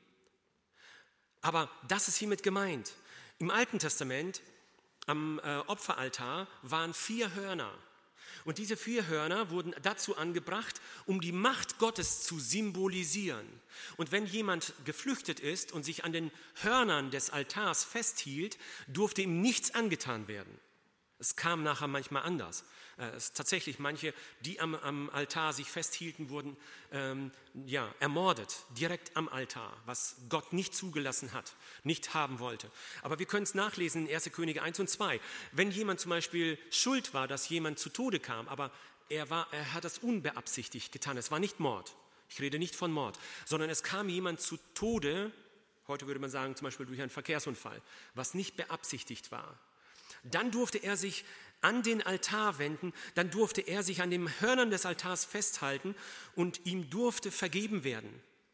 Aber das ist hiermit gemeint. Im Alten Testament am äh, Opferaltar waren vier Hörner. Und diese vier Hörner wurden dazu angebracht, um die Macht Gottes zu symbolisieren. Und wenn jemand geflüchtet ist und sich an den Hörnern des Altars festhielt, durfte ihm nichts angetan werden. Es kam nachher manchmal anders. Es tatsächlich manche, die am, am Altar sich festhielten, wurden ähm, ja, ermordet, direkt am Altar, was Gott nicht zugelassen hat, nicht haben wollte. Aber wir können es nachlesen in erster Könige eins und zwei. Wenn jemand zum Beispiel schuld war, dass jemand zu Tode kam, aber er, war, er hat das unbeabsichtigt getan, es war nicht Mord, ich rede nicht von Mord, sondern es kam jemand zu Tode, heute würde man sagen zum Beispiel durch einen Verkehrsunfall, was nicht beabsichtigt war. Dann durfte er sich an den Altar wenden, dann durfte er sich an den Hörnern des Altars festhalten und ihm durfte vergeben werden.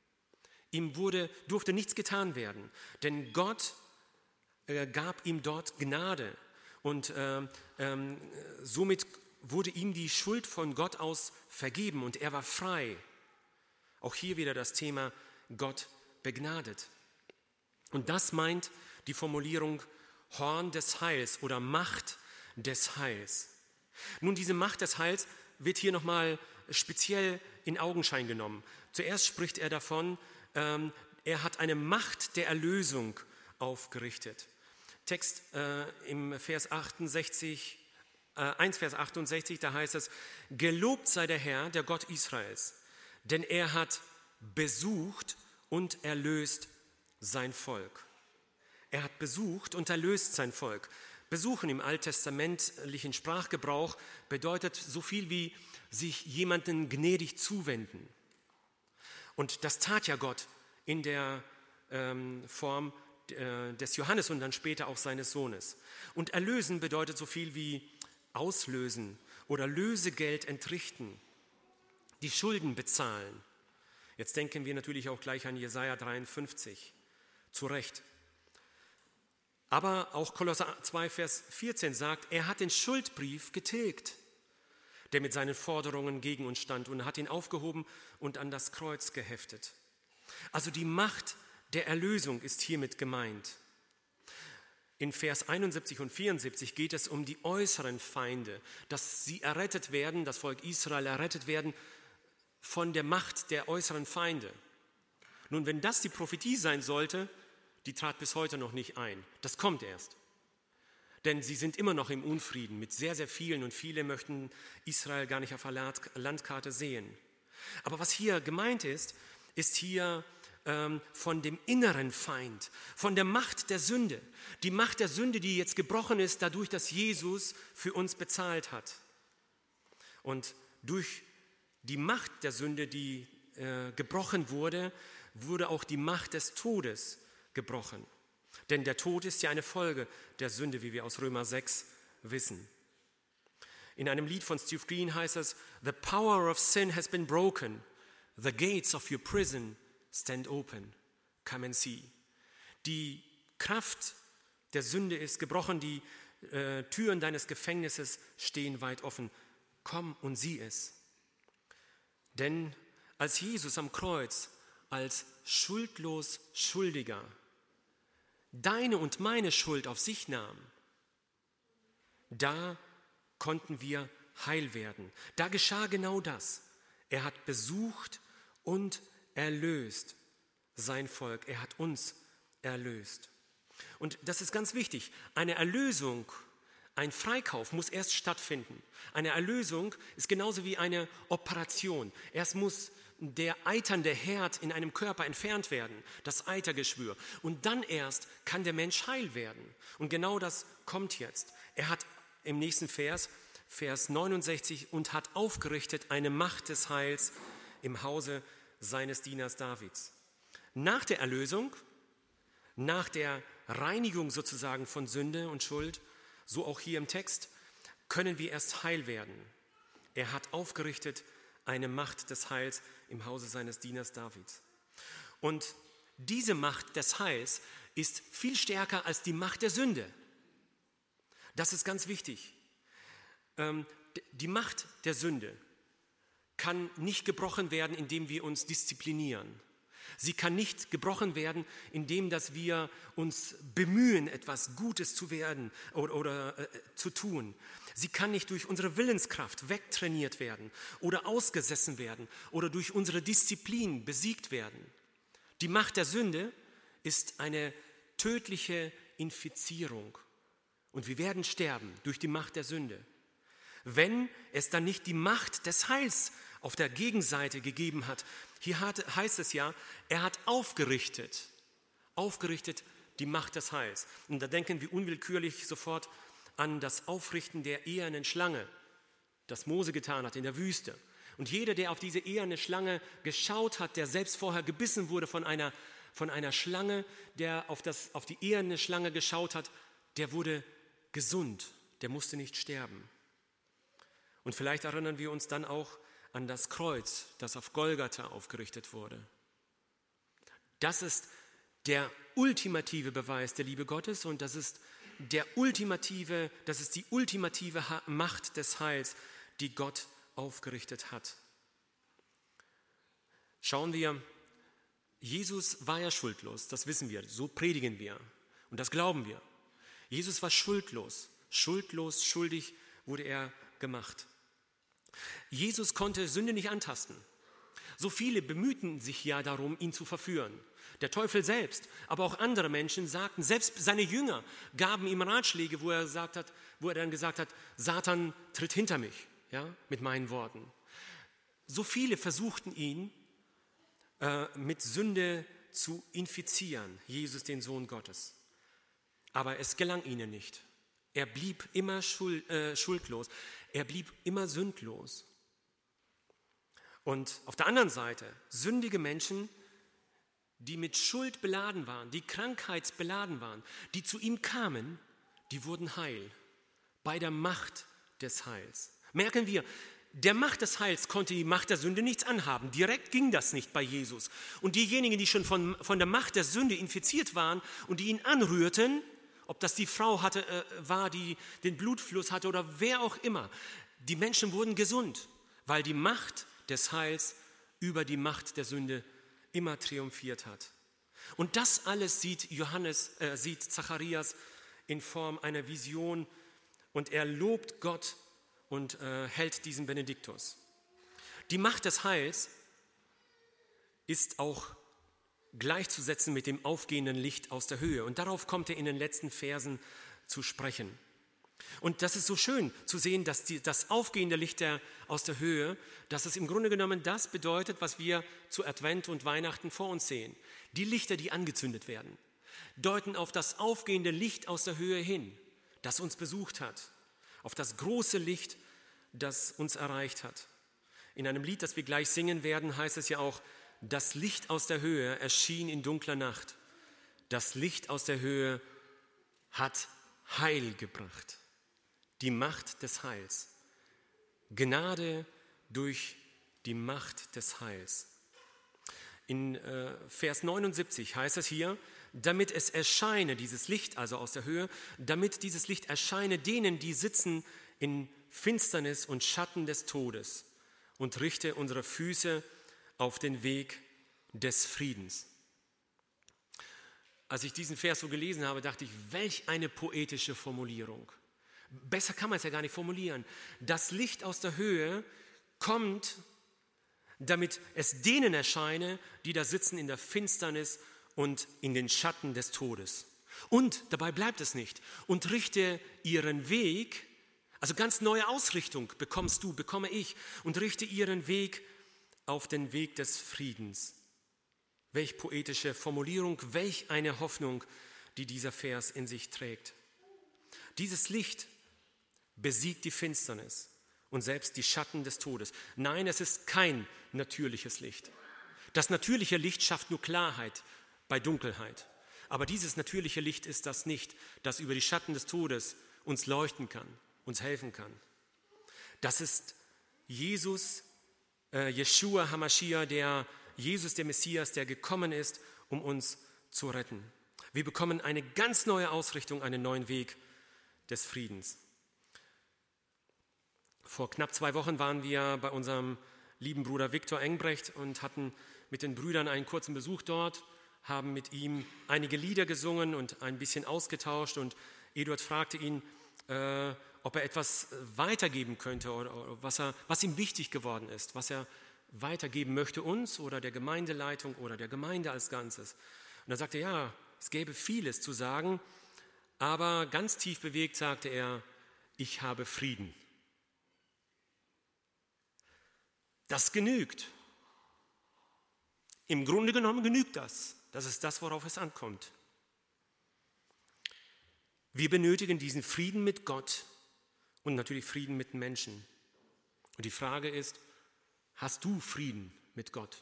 Ihm wurde, durfte nichts getan werden, denn Gott äh, gab ihm dort Gnade und äh, äh, somit wurde ihm die Schuld von Gott aus vergeben und er war frei. Auch hier wieder das Thema Gott begnadet. Und das meint die Formulierung Horn des Heils oder Macht des Heils. Nun, diese Macht des Heils wird hier nochmal speziell in Augenschein genommen. Zuerst spricht er davon, ähm, er hat eine Macht der Erlösung aufgerichtet. Text äh, im Vers achtundsechzig, äh, eins Vers achtundsechzig, da heißt es, gelobt sei der Herr, der Gott Israels, denn er hat besucht und erlöst sein Volk. Er hat besucht und erlöst sein Volk. Besuchen im alttestamentlichen Sprachgebrauch bedeutet so viel wie sich jemandem gnädig zuwenden. Und das tat ja Gott in der ähm, Form äh, des Johannes und dann später auch seines Sohnes. Und erlösen bedeutet so viel wie auslösen oder Lösegeld entrichten, die Schulden bezahlen. Jetzt denken wir natürlich auch gleich an Jesaja dreiundfünfzig, zu Recht. Aber auch Kolosser zwei, Vers vierzehn sagt, er hat den Schuldbrief getilgt, der mit seinen Forderungen gegen uns stand und hat ihn aufgehoben und an das Kreuz geheftet. Also die Macht der Erlösung ist hiermit gemeint. In Vers einundsiebzig und vierundsiebzig geht es um die äußeren Feinde, dass sie errettet werden, das Volk Israel errettet werden von der Macht der äußeren Feinde. Nun, wenn das die Prophetie sein sollte, die trat bis heute noch nicht ein. Das kommt erst. Denn sie sind immer noch im Unfrieden mit sehr, sehr vielen und viele möchten Israel gar nicht auf der Landkarte sehen. Aber was hier gemeint ist, ist hier ähm, von dem inneren Feind, von der Macht der Sünde. Die Macht der Sünde, die jetzt gebrochen ist, dadurch, dass Jesus für uns bezahlt hat. Und durch die Macht der Sünde, die äh, gebrochen wurde, wurde auch die Macht des Todes gebrochen. Denn der Tod ist ja eine Folge der Sünde, wie wir aus Römer sechs wissen. In einem Lied von Steve Green heißt es, "The power of sin has been broken. The gates of your prison stand open. Come and see." Die Kraft der Sünde ist gebrochen, die äh, Türen deines Gefängnisses stehen weit offen. Komm und sieh es. Denn als Jesus am Kreuz als schuldlos Schuldiger deine und meine Schuld auf sich nahm, da konnten wir heil werden. Da geschah genau das. Er hat besucht und erlöst sein Volk. Er hat uns erlöst. Und das ist ganz wichtig. Eine Erlösung, ein Freikauf muss erst stattfinden. Eine Erlösung ist genauso wie eine Operation. Erst muss der eiternde Herd in einem Körper entfernt werden, das Eitergeschwür. Und dann erst kann der Mensch heil werden. Und genau das kommt jetzt. Er hat im nächsten Vers, Vers neunundsechzig, und hat aufgerichtet eine Macht des Heils im Hause seines Dieners Davids. Nach der Erlösung, nach der Reinigung sozusagen von Sünde und Schuld, so auch hier im Text, können wir erst heil werden. Er hat aufgerichtet eine Macht des Heils im Hause seines Dieners Davids. Und diese Macht des Heils ist viel stärker als die Macht der Sünde. Das ist ganz wichtig. Ähm, die Macht der Sünde, kann nicht gebrochen werden, indem wir uns disziplinieren. Sie kann nicht gebrochen werden, indem dass wir uns bemühen, etwas Gutes zu werden oder, oder äh, zu tun. Sie kann nicht durch unsere Willenskraft wegtrainiert werden oder ausgesessen werden oder durch unsere Disziplin besiegt werden. Die Macht der Sünde ist eine tödliche Infizierung und wir werden sterben durch die Macht der Sünde. Wenn es dann nicht die Macht des Heils auf der Gegenseite gegeben hat. Hier hat, heißt es ja, er hat aufgerichtet, aufgerichtet die Macht des Heils. Und da denken wir unwillkürlich sofort an das Aufrichten der ehernen Schlange, das Mose getan hat in der Wüste. Und jeder, der auf diese eherne Schlange geschaut hat, der selbst vorher gebissen wurde von einer, von einer Schlange, der auf, das, auf die eherne Schlange geschaut hat, der wurde gesund, der musste nicht sterben. Und vielleicht erinnern wir uns dann auch an das Kreuz, das auf Golgatha aufgerichtet wurde. Das ist der ultimative Beweis der Liebe Gottes und das ist, der ultimative, das ist die ultimative Macht des Heils, die Gott aufgerichtet hat. Schauen wir, Jesus war ja schuldlos, das wissen wir, so predigen wir und das glauben wir. Jesus war schuldlos, schuldlos, schuldig wurde er gemacht. Jesus konnte Sünde nicht antasten. So viele bemühten sich ja darum, ihn zu verführen. Der Teufel selbst, aber auch andere Menschen sagten, selbst seine Jünger gaben ihm Ratschläge, wo er, gesagt hat, wo er dann gesagt hat, Satan tritt hinter mich, ja, mit meinen Worten. So viele versuchten ihn äh, mit Sünde zu infizieren, Jesus, den Sohn Gottes. Aber es gelang ihnen nicht. Er blieb immer schuld, äh, schuldlos. Er blieb immer sündlos. Und auf der anderen Seite, sündige Menschen, die mit Schuld beladen waren, die krankheitsbeladen waren, die zu ihm kamen, die wurden heil. Bei der Macht des Heils. Merken wir, der Macht des Heils konnte die Macht der Sünde nichts anhaben. Direkt ging das nicht bei Jesus. Und diejenigen, die schon von, von der Macht der Sünde infiziert waren und die ihn anrührten, ob das die Frau hatte, äh, war, die den Blutfluss hatte oder wer auch immer. Die Menschen wurden gesund, weil die Macht des Heils über die Macht der Sünde immer triumphiert hat. Und das alles sieht Johannes, äh, sieht Zacharias in Form einer Vision und er lobt Gott und äh, hält diesen Benediktus. Die Macht des Heils ist auch gleichzusetzen mit dem aufgehenden Licht aus der Höhe. Und darauf kommt er in den letzten Versen zu sprechen. Und das ist so schön zu sehen, dass die, das aufgehende Licht der, aus der Höhe, dass es im Grunde genommen das bedeutet, was wir zu Advent und Weihnachten vor uns sehen. Die Lichter, die angezündet werden, deuten auf das aufgehende Licht aus der Höhe hin, das uns besucht hat, auf das große Licht, das uns erreicht hat. In einem Lied, das wir gleich singen werden, heißt es ja auch, das Licht aus der Höhe erschien in dunkler Nacht. Das Licht aus der Höhe hat Heil gebracht. Die Macht des Heils. Gnade durch die Macht des Heils. In äh, Vers neunundsiebzig heißt es hier, damit es erscheine, dieses Licht also aus der Höhe, damit dieses Licht erscheine denen, die sitzen in Finsternis und Schatten des Todes und richte unsere Füße auf den Weg des Friedens. Als ich diesen Vers so gelesen habe, dachte ich, welch eine poetische Formulierung. Besser kann man es ja gar nicht formulieren. Das Licht aus der Höhe kommt, damit es denen erscheine, die da sitzen in der Finsternis und in den Schatten des Todes. Und dabei bleibt es nicht. Und richte ihren Weg, also ganz neue Ausrichtung bekommst du, bekomme ich, und richte ihren Weg auf den Weg des Friedens. Welch poetische Formulierung, welch eine Hoffnung, die dieser Vers in sich trägt. Dieses Licht besiegt die Finsternis und selbst die Schatten des Todes. Nein, es ist kein natürliches Licht. Das natürliche Licht schafft nur Klarheit bei Dunkelheit. Aber dieses natürliche Licht ist das nicht, das über die Schatten des Todes uns leuchten kann, uns helfen kann. Das ist Jesus, äh, Jeschua HaMashiach, der Jesus, der Messias, der gekommen ist, um uns zu retten. Wir bekommen eine ganz neue Ausrichtung, einen neuen Weg des Friedens. Vor knapp zwei Wochen waren wir bei unserem lieben Bruder Viktor Engbrecht und hatten mit den Brüdern einen kurzen Besuch dort, haben mit ihm einige Lieder gesungen und ein bisschen ausgetauscht. Und Eduard fragte ihn, äh, ob er etwas weitergeben könnte oder, oder was, er, was ihm wichtig geworden ist, was er weitergeben möchte uns oder der Gemeindeleitung oder der Gemeinde als Ganzes. Und er sagte, ja, es gäbe vieles zu sagen, aber ganz tief bewegt sagte er, ich habe Frieden. Das genügt. Im Grunde genommen genügt das. Das ist das, worauf es ankommt. Wir benötigen diesen Frieden mit Gott und natürlich Frieden mit Menschen. Und die Frage ist, hast du Frieden mit Gott?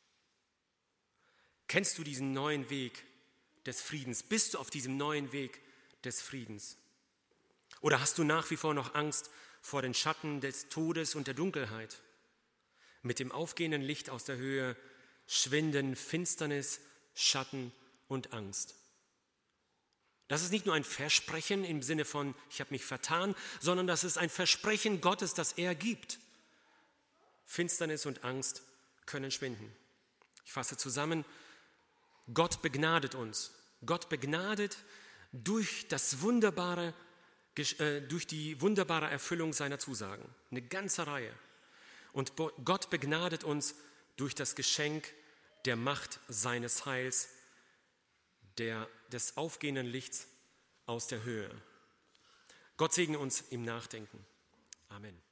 Kennst du diesen neuen Weg des Friedens? Bist du auf diesem neuen Weg des Friedens? Oder hast du nach wie vor noch Angst vor den Schatten des Todes und der Dunkelheit? Mit dem aufgehenden Licht aus der Höhe schwinden Finsternis, Schatten und Angst. Das ist nicht nur ein Versprechen im Sinne von, ich habe mich vertan, sondern das ist ein Versprechen Gottes, das er gibt. Finsternis und Angst können schwinden. Ich fasse zusammen, Gott begnadet uns. Gott begnadet durch das wunderbare, äh, durch die wunderbare Erfüllung seiner Zusagen. Eine ganze Reihe. Und Gott begnadet uns durch das Geschenk der Macht seines Heils, der, des aufgehenden Lichts aus der Höhe. Gott segne uns im Nachdenken. Amen.